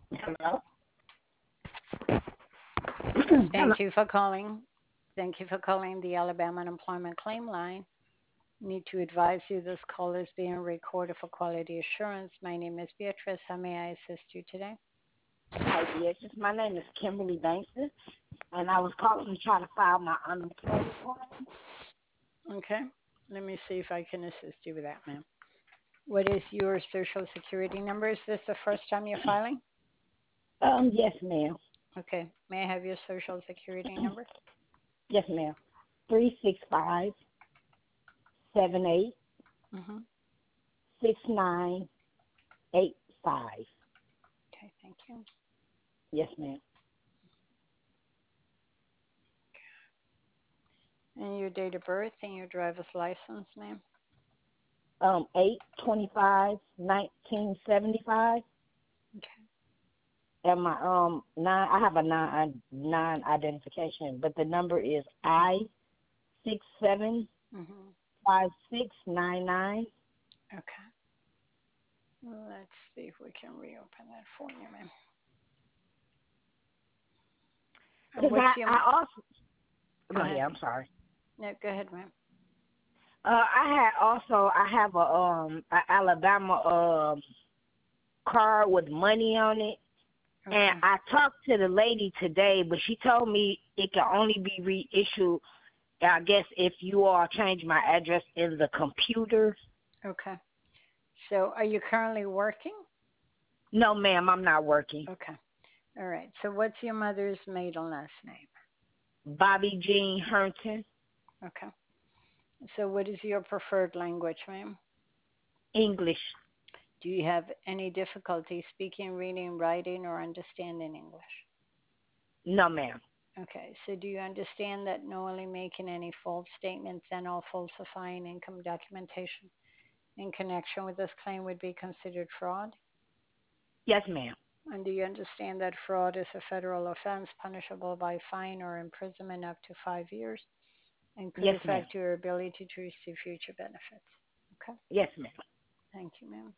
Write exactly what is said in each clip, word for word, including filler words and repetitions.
Hello? Hello. Thank you for calling. Thank you for calling the Alabama Unemployment Claim Line. Need to advise you this call is being recorded for quality assurance. My name is Beatrice. How may I assist you today? Hi, Beatrice. My name is Kimberly Bankston, and I was calling to try to file my unemployment claim. Okay. Let me see if I can assist you with that, ma'am. What is your social security number? Is this the first time you're filing? Um, yes, ma'am. Okay. May I have your social security number? Yes, ma'am. Three six five seven eight Mm-hmm. six nine eight five. Okay. Thank you. Yes, ma'am. And your date of birth and your driver's license, ma'am? Um, eight twenty five nineteen seventy five. Okay. And my um nine, I have a nine nine identification, but the number is I six seven Mm-hmm. five six nine nine. Okay. Let's see if we can reopen that for you, ma'am. And Because what's I your? I also Go go ahead. ahead. I'm sorry. No, go ahead, ma'am. Uh, I had also I have a um a Alabama um card with money on it, and Okay. I talked to the lady today, but she told me it can only be reissued. I guess if you all change my address in the computer. Okay. So, are you currently working? No, ma'am, I'm not working. Okay. All right. So, what's your mother's maiden last name? Bobby Jean Herndon, Okay. So, what is your preferred language, ma'am? English. Do you have any difficulty speaking, reading, writing, or understanding English? No, ma'am. Okay. So, do you understand that knowingly making any false statements and or falsifying income documentation in connection with this claim would be considered fraud? Yes, ma'am. And do you understand that fraud is a federal offense punishable by fine or imprisonment up to five years and could Yes, ma'am. affect your ability to receive future benefits? Okay. Yes, ma'am. Thank you, ma'am.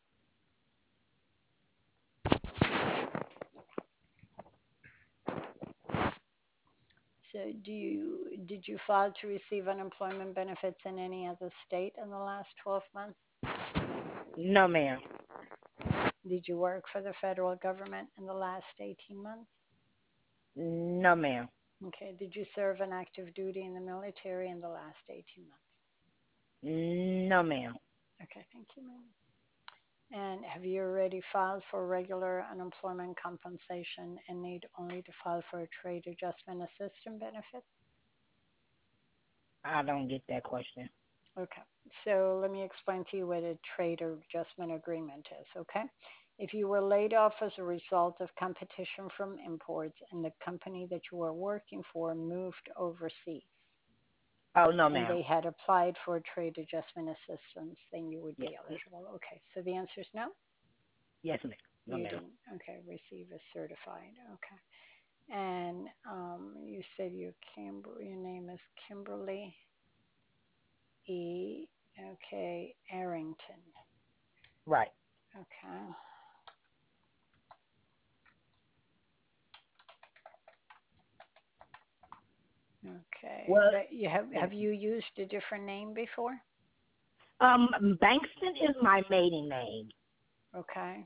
So, do you did you file to receive unemployment benefits in any other state in the last twelve months? No, ma'am. Did you work for the federal government in the last eighteen months? No, ma'am. Okay. Did you serve an active duty in the military in the last eighteen months? No, ma'am. Okay. Thank you, ma'am. And have you already filed for regular unemployment compensation and need only to file for a trade adjustment assistance benefit? I don't get that question. Okay. So let me explain to you what a trade adjustment agreement is, okay? If you were laid off as a result of competition from imports and the company that you were working for moved overseas Oh, no, and ma'am. they had applied for trade adjustment assistance, then you would Yes, be eligible. Okay. So the answer is no? yes, ma'am. No, You ma'am. didn't. Okay. Receive as certified. Okay. And um, you said you Kimber, your name is Kimberly E. Okay, Arrington. Right. Okay. Okay. Well, But you have yes. have you used a different name before? Um, Bankston is my maiden name. Okay.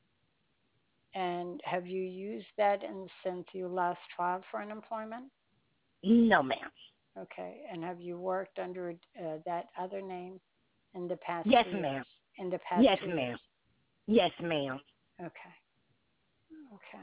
And have you used that in, since you last filed for unemployment? No, ma'am. Okay. And have you worked under uh, that other name in the past Yes, two years? ma'am. In the past Yes, two years. ma'am. Yes, ma'am. Okay. Okay.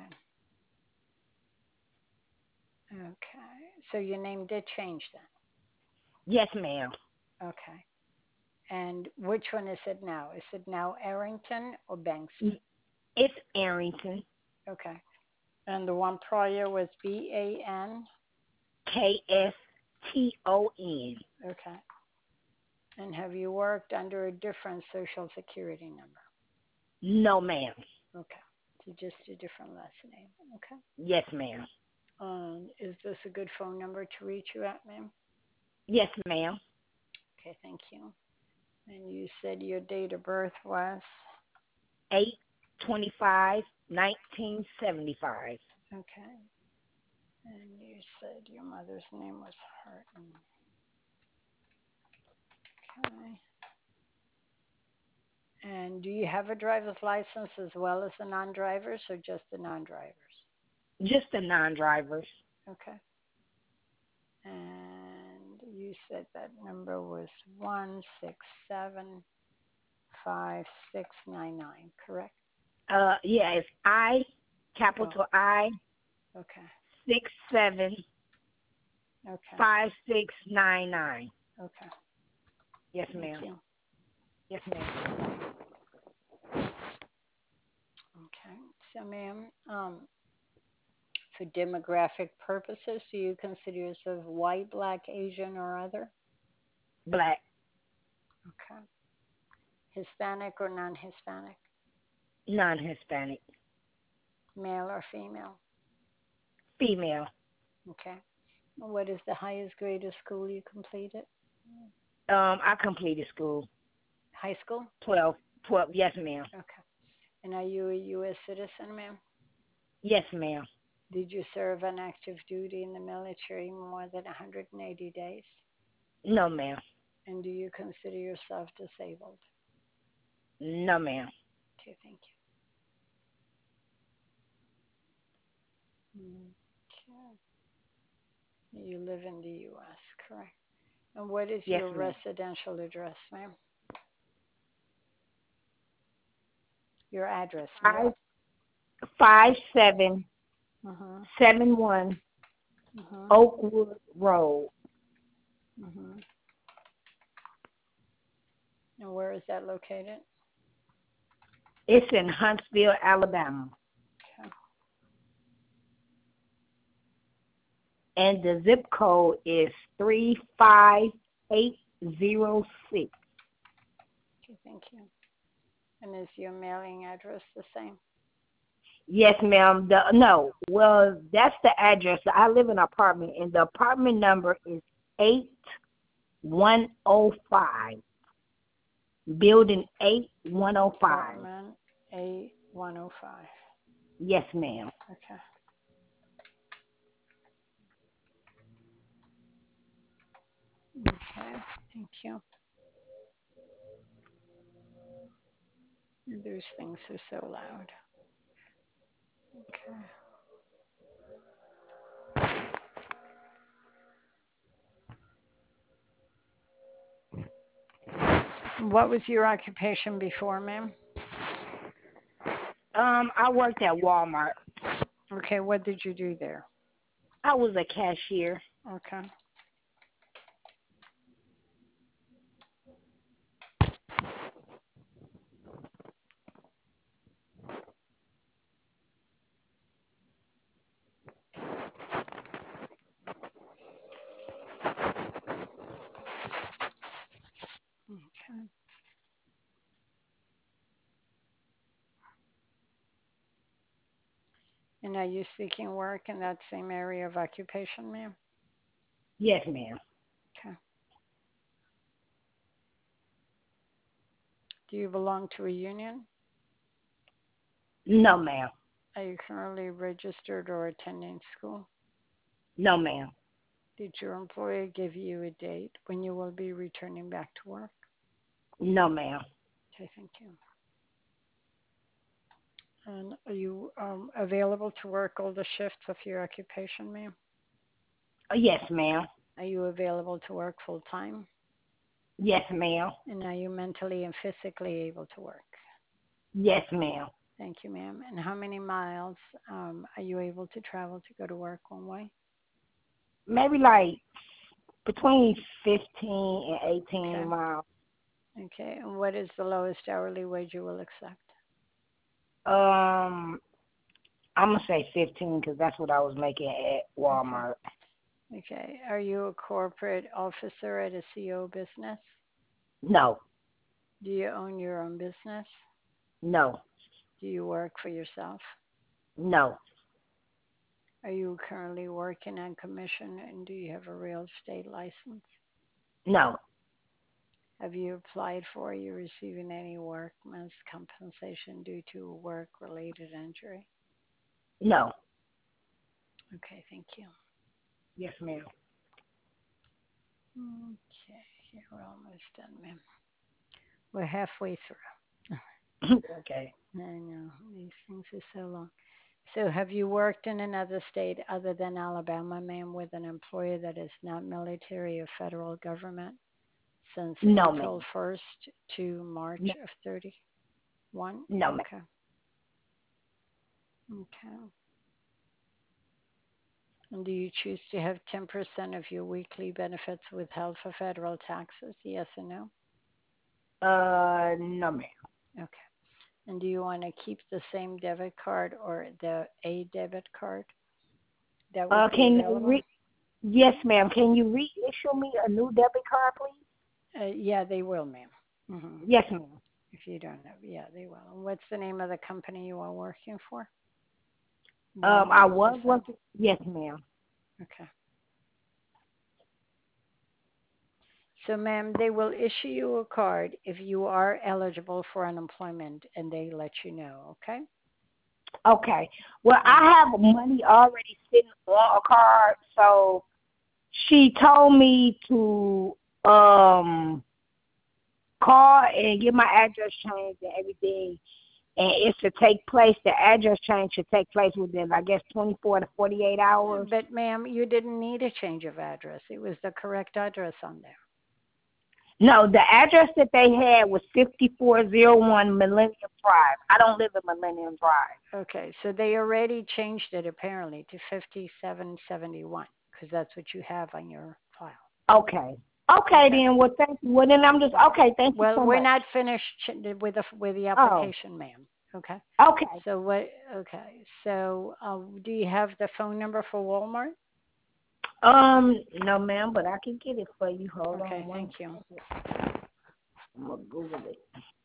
Okay. So your name did change Yes, ma'am. then. Okay. And which one is it now? Is it now Arrington or Bankston? Y- It's Arrington. Okay. And the one prior was B A N? K S T O N. Okay. And have you worked under a different social security number? No, ma'am. Okay. So just a different last name. Okay. Yes, ma'am. Um, is this a good phone number to reach you at, ma'am? Yes, ma'am. Okay, thank you. And you said your date of birth was? Eight twenty-five nineteen seventy-five. Okay. And you said your mother's name was Harton. Okay. And do you have a driver's license as well as the non-drivers or just the non-drivers? Just the non-drivers. Okay. And you said that number was one six seven five six nine nine, correct? Uh, yeah, it's I, capital Oh, I, okay. six seven Okay. five six nine nine. Okay. Yes, Thank ma'am. you. Yes, ma'am. Okay. So, ma'am, um, for demographic purposes, do you consider yourself white, black, Asian, or other? Black. Okay. Hispanic or non-Hispanic? Non-Hispanic. Male or female? Female. Okay. What is the highest grade of school you completed? Um, I completed school. High school? Twelve. Twelve. Yes, ma'am. Okay. And are you a U S citizen, ma'am? Yes, ma'am. Did you serve on active duty in the military more than one hundred eighty days? No, ma'am. And do you consider yourself disabled? No, ma'am. Okay, thank you. Okay. You live in the U S, correct? And what is Yes, your ma'am. residential address, ma'am? Your address, ma'am? Five five seven Uh-huh. seven one Uh-huh. Oakwood Road. Uh-huh. And where is that located? It's in Huntsville, Alabama. Okay. And the zip code is three five eight zero six. Okay, thank you. And is your mailing address the same? Yes, ma'am. The no, well, that's the address. I live in an apartment, and the apartment number is eight one zero five. Building eight one zero five. Apartment eight one oh five. Yes, ma'am. Okay. Okay, thank you. Those things are so loud. Okay. What was your occupation before, ma'am? Um, I worked at Walmart. Okay, what did you do there? I was a cashier. Okay. Okay. And are you seeking work in that same area of occupation, ma'am? Yes, ma'am. Okay. Do you belong to a union? No, ma'am. Are you currently registered or attending school? No, ma'am. Did your employer give you a date when you will be returning back to work? No, ma'am. Okay, thank you. And are you um, available to work all the shifts of your occupation, ma'am? Uh, Yes, ma'am. Are you available to work full time? Yes, ma'am. And are you mentally and physically able to work? Yes, ma'am. Thank you, ma'am. And how many miles um, are you able to travel to go to work one way? Maybe like between fifteen and Okay. eighteen miles. Okay. And what is the lowest hourly wage you will accept? Um, I'm gonna say fifteen because that's what I was making at Okay. Walmart. Okay. Are you a corporate officer at a C O business? No, Do you own your own business? no, Do you work for yourself? no, Are you currently working on commission and do you have a real estate license? no. Have you applied for, or you receiving any workman's compensation due to a work-related injury? No. Okay, thank you. Yes, ma'am. Okay, here we're almost done, ma'am. We're halfway through. Okay. I know, these things are so long. So have you worked in another state other than Alabama, ma'am, with an employer that is not military or federal government since No, April ma'am. first to March No, of thirty-one? no, ma'am. Okay. Okay. And do you choose to have ten percent of your weekly benefits withheld for federal taxes? Yes or no? Uh, no, ma'am. Okay. And do you want to keep the same debit card or the a debit card that would Uh, be can available? re- yes, ma'am. Can you reissue me a new debit card, please? Uh, yeah, they will, ma'am. Hmm. Yes, ma'am. If you don't know, yeah, they will. And what's the name of the company you are working for? Um, I Walmart, you was said? working. Yes, ma'am. Okay. So, ma'am, they will issue you a card if you are eligible for unemployment and they let you know, okay? Okay. Well, Mm. I have money already sitting on a card, so she told me to um call and get my address changed and everything, and it's to take place. The address change should take place within, I guess, twenty-four to forty-eight hours. But, ma'am, you didn't need a change of address. It was the correct address on there. No, the address that they had was fifty-four oh one Millennium Drive. I don't live in Millennium Drive. Okay, so they already changed it apparently to fifty-seven seventy-one because that's what you have on your file. Okay. Okay, Okay. then. Well, thank you. Well, then I'm just, okay, thank you Well, so we're much. not finished ch- with the with the Oh, application, ma'am. Okay. okay. So what? Okay. So uh, do you have the phone number for Walmart? Um, no, ma'am, but I can get it for you. Hold on Okay. one Thank you. second. I'm going to Google it.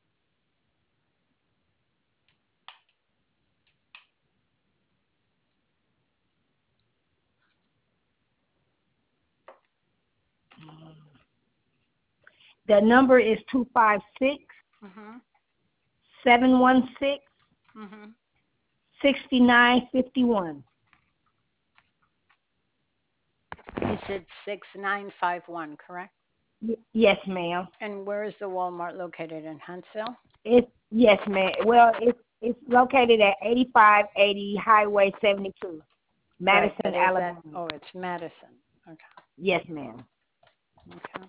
The number is two five six, Mhm. seven one six, Mhm. six nine five one. You said six nine five one, correct? Y- yes, ma'am. And where is the Walmart located in Huntsville? It's, yes, ma'am. Well, it's, it's located at eighty-five eighty Highway seventy-two, Right, Madison, but is that? Alabama. Oh, it's Madison. Okay. Yes, ma'am. Okay.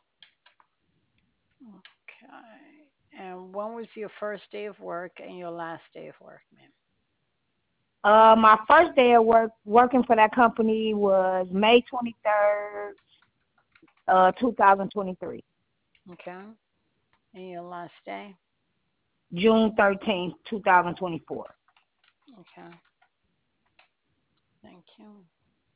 Okay. And when was your first day of work and your last day of work, ma'am? Uh, my first day of work working for that company was May twenty-third, uh, two thousand twenty-three. Okay. And your last day? June thirteenth, two thousand twenty-four. Okay. Thank you.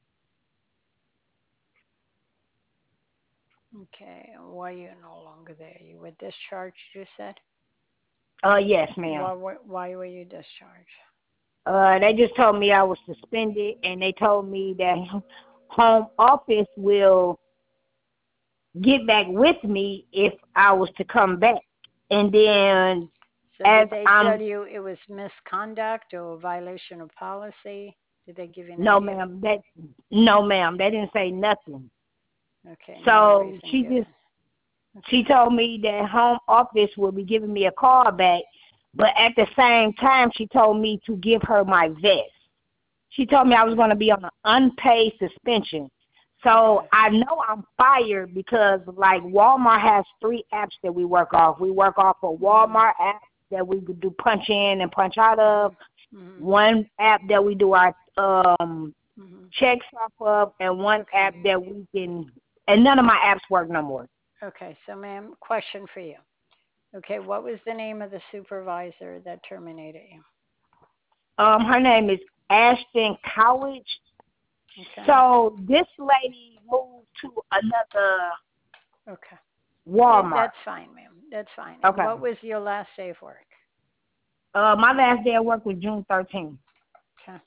Okay. And why are you no longer there? You were discharged, you said? Uh, yes, ma'am. Why, why, why were you discharged? Uh, they just told me I was suspended, and they told me that home office will get back with me if I was to come back. And then, So as did they tell I'm, you it was misconduct or violation of policy? Did they give you an no, idea? ma'am, that, no, ma'am, they didn't say nothing. Okay, no So reason she just, given. she Okay. told me that home office will be giving me a call back, but at the same time, she told me to give her my vest. She told me I was Okay. going to be on an unpaid suspension. So Okay. I know I'm fired because, like, Walmart has three apps that we work off. We work off a Mhm. Walmart app that we do punch in and punch out of, Mhm. Mhm. one app that we do our um, Mhm. checks off of, and one Okay. app that we can, and none of my apps work no more. Okay. So, ma'am, question for you. Okay, what was the name of the supervisor that terminated you? Um, her name is Ashton Cowage. Okay. So this lady moved to another Okay. Eh, Walmart. that's fine, ma'am. That's fine. And Okay. what was your last day of work? Uh, my last day of work was June thirteenth. Okay.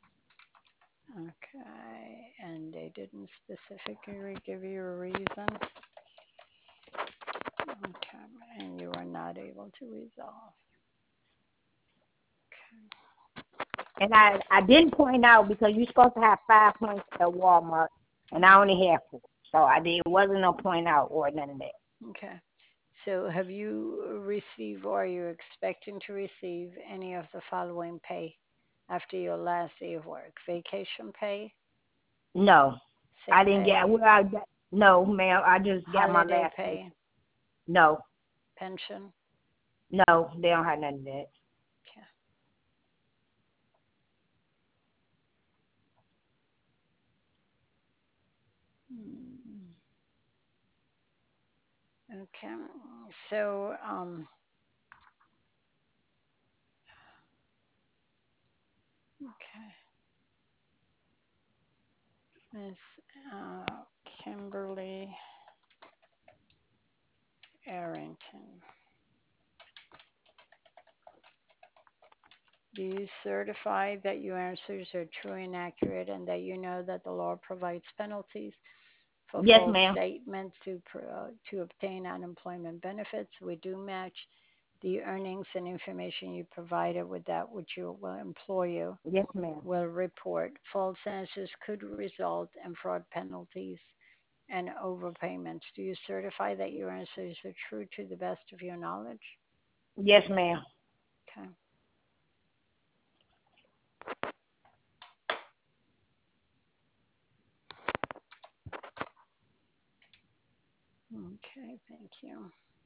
Okay. And they didn't specifically give you a reason? Okay, and you are not able to resolve. And I, I didn't point out because you're supposed to have five points at Walmart, and I only have four. So I did, it wasn't no point out or none of that. Okay. So have you received or are you expecting to receive any of the following pay after your last day of work? Vacation pay, No, sick I didn't get. pay, Well, I got, no, ma'am. I just got my holiday last pay. pay, No, pension? no, they don't have none of that. Okay. Mm. Okay. So, um, okay. Miss uh, Kimberly Arrington, do you certify that your answers are true and accurate and that you know that the law provides penalties for Yes, false ma'am. statements to, uh, to obtain unemployment benefits? We do match the earnings and information you provided with that which your well, employer Yes, ma'am. will report. False answers could result in fraud penalties and overpayments. Do you certify that your answers are true to the best of your knowledge? Yes, ma'am. Okay. Okay, thank you.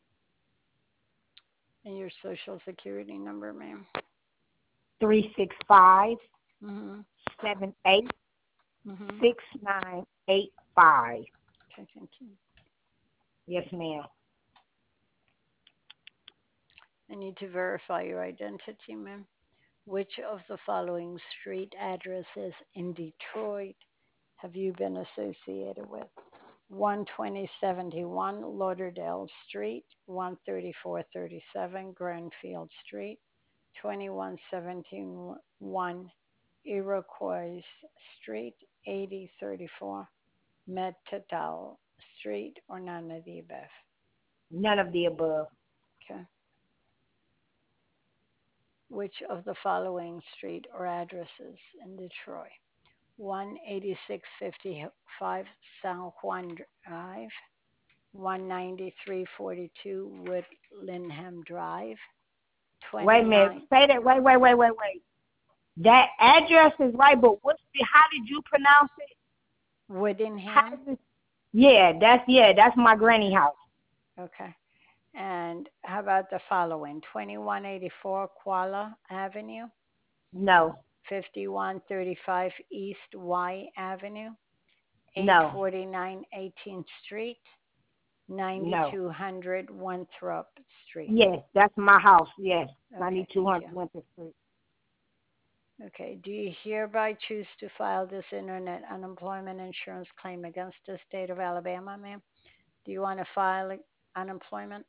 And your social security number, ma'am? Three six five Mm-hmm. seven eight Mm-hmm. six nine eight five. Okay, thank you. Yes, ma'am. I need to verify your identity, ma'am. Which of the following street addresses in Detroit have you been associated with? one twenty seventy-one Lauderdale Street, one thirty-four thirty-seven Granfield Street, twenty-one seventy-one Iroquois Street, eighty thirty-four Metadal Street, or none of the above? None of the above. Okay. Which of the following street or addresses in Detroit? one eighty-six fifty-five San Juan Drive, one ninety-three forty-two Woodlingham Drive, Wait a minute. twenty-nine Say that. Wait, wait, wait, wait, wait. That address is right, but what's the? How did you pronounce it? How Woodingham. is it? Yeah, that's yeah, that's my granny house. Okay. And how about the following? twenty-one eighty-four Kuala Avenue, No, fifty-one thirty-five East Y Avenue, no, eight forty-nine eighteenth Street, no. ninety-two hundred Winthrop Street. Yes, that's my house. Yes, Okay, ninety two thank you. hundred Winter Street. Okay, do you hereby choose to file this internet unemployment insurance claim against the state of Alabama, ma'am? Do you want to file unemployment?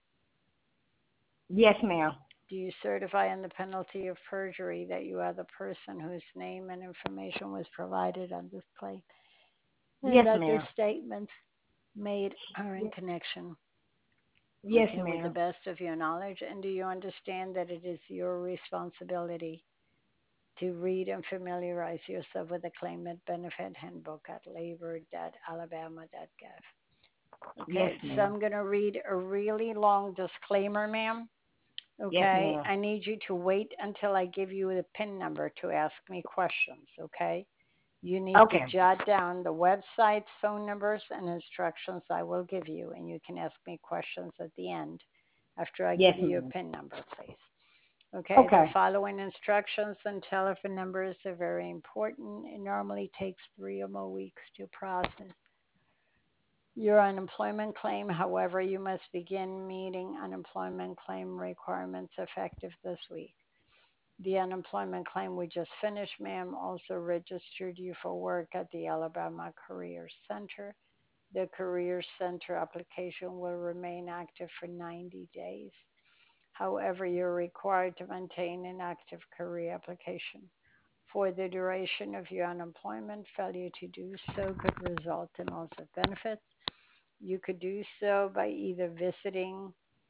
Yes, ma'am. Do you certify on the penalty of perjury that you are the person whose name and information was provided on this claim and Yes, that the ma'am. statements made are in Yes, connection, yes, okay, with the ma'am. best of your knowledge? And do you understand that it is your responsibility to read and familiarize yourself with the Claimant Benefit Handbook at labor dot alabama dot gov? Yes, Okay, so ma'am. I'm going to read a really long disclaimer, ma'am. Yes, Okay, ma'am. I need you to wait until I give you the PIN number to ask me questions, okay? You need to Okay. jot down the websites, phone numbers, and instructions I will give you, and you can ask me questions at the end after I Yes, give you your ma'am. PIN number, please. Okay, the Okay. following instructions and telephone numbers are very important. It normally takes three or more weeks to process your unemployment claim. However, you must begin meeting unemployment claim requirements effective this week. The unemployment claim we just finished, ma'am, also registered you for work at the Alabama Career Center. The Career Center application will remain active for ninety days. However, you're required to maintain an active career application for the duration of your unemployment. Failure to do so could result in loss of benefits. You could do so by either visiting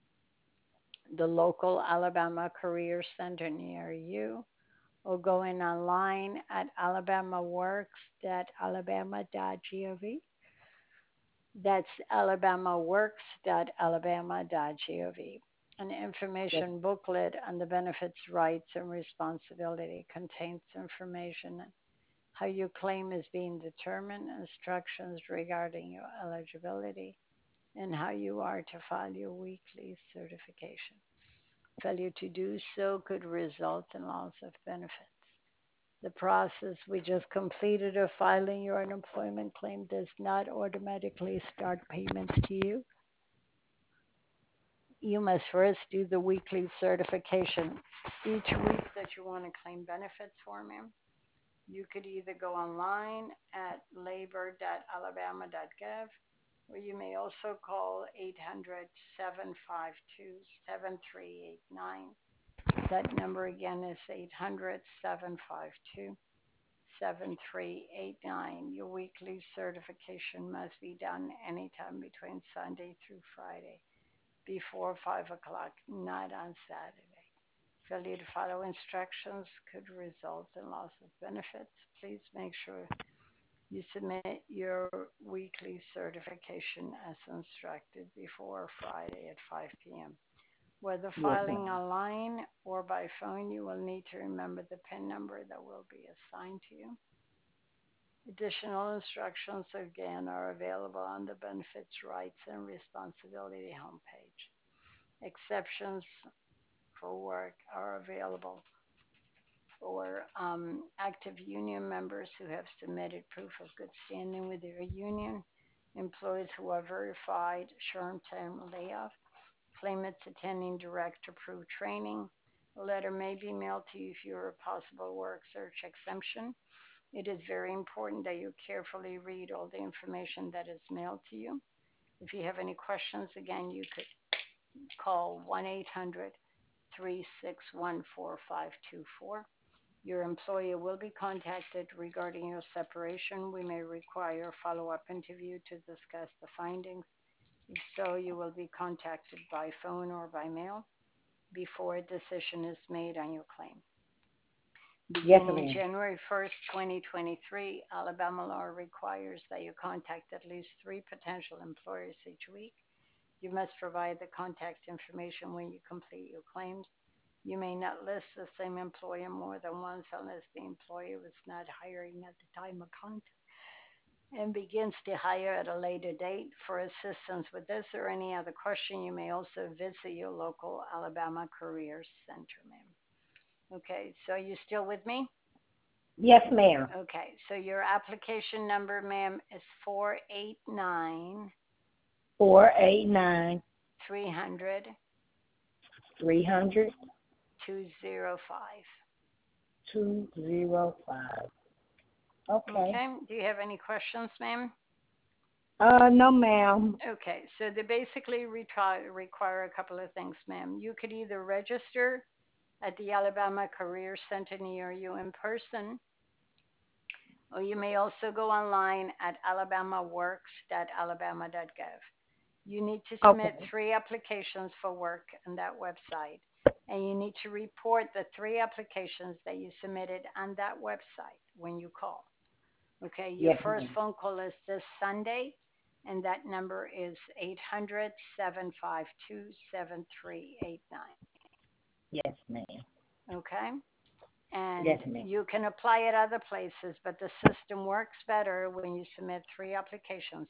the local Alabama Career Center near you, or go in online at alabamaworks dot alabama dot gov. That's alabamaworks dot alabama dot gov. An Yes. information booklet on the benefits, rights, and responsibility contains information on how your claim is being determined, instructions regarding your eligibility, and how you are to file your weekly certification. Failure to do so could result in loss of benefits. The process we just completed of filing your unemployment claim does not automatically start payments to you. You must first do the weekly certification each week that you want to claim benefits for, ma'am. You could either go online at labor dot alabama dot gov, or you may also call eight hundred, seven five two, seven three eight nine. That number again is eight hundred, seven five two, seven three eight nine. Your weekly certification must be done anytime between Sunday through Friday before five o'clock, not on Saturday. Failure to follow instructions could result in loss of benefits. Please make sure you submit your weekly certification as instructed before Friday at five p.m. Whether Yes, filing ma'am. online or by phone, you will need to remember the PIN number that will be assigned to you. Additional instructions, again, are available on the Benefits, Rights, and Responsibility homepage. Exceptions for work are available for um, active union members who have submitted proof of good standing with their union, employees who are verified short-term layoff, claimants attending direct approved training. A letter may be mailed to you if you're a possible work search exemption. It is very important that you carefully read all the information that is mailed to you. If you have any questions, again, you could call one eight hundred, three six one, four five two four. Your employer will be contacted regarding your separation. We may require a follow-up interview to discuss the findings. If so, you will be contacted by phone or by mail before a decision is made on your claim. Yes, Beginning ma'am. January first, twenty twenty-three, Alabama law requires that you contact at least three potential employers each week. You must provide the contact information when you complete your claims. You may not list the same employer more than once unless the employer was not hiring at the time of contact and begins to hire at a later date. For assistance with this or any other question, you may also visit your local Alabama Career Center, ma'am. Okay, so you still with me? Yes, ma'am. Okay, so your application number, ma'am, is four eight nine, Four eight nine three hundred, three hundred two zero five. two zero five. Okay. Okay, do you have any questions, ma'am? Uh, no, ma'am. Okay, so they basically retry, require a couple of things, ma'am. You could either register at the Alabama Career Center near you in person, or you may also go online at alabamaworks dot alabama dot gov. You need to submit Okay. three applications for work on that website, and you need to report the three applications that you submitted on that website when you call. Okay, your Yes, first ma'am. phone call is this Sunday, and that number is eight hundred, seven five two, seven three eight nine. Yes, ma'am. Okay? And Yes, ma'am. you can apply at other places, but the system works better when you submit three applications.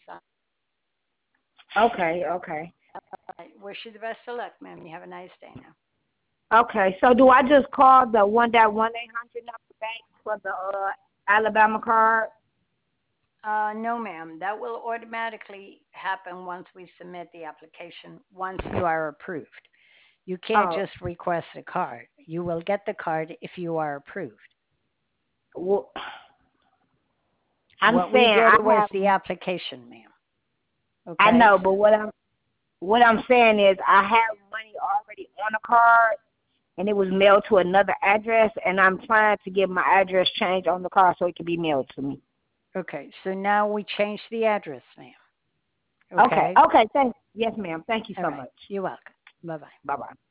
Okay, okay. I wish you the best of luck, ma'am. You have a nice day now. Okay, so do I just call the one that one eight hundred number back for the uh, Alabama card? Uh, no, ma'am. That will automatically happen once we submit the application, once you are approved. You can't Oh, just request a card. You will get the card if you are approved. well, I'm What we saying did I was have. the application, ma'am. I Okay? know, but what I'm what I'm saying is I have money already on a card, and it was mailed to another address, and I'm trying to get my address changed on the card so it can be mailed to me. Okay, so now we change the address, ma'am. Okay, Okay? okay, thanks. Yes, ma'am. Thank you All so right. much. You're welcome. Bye-bye. Bye-bye.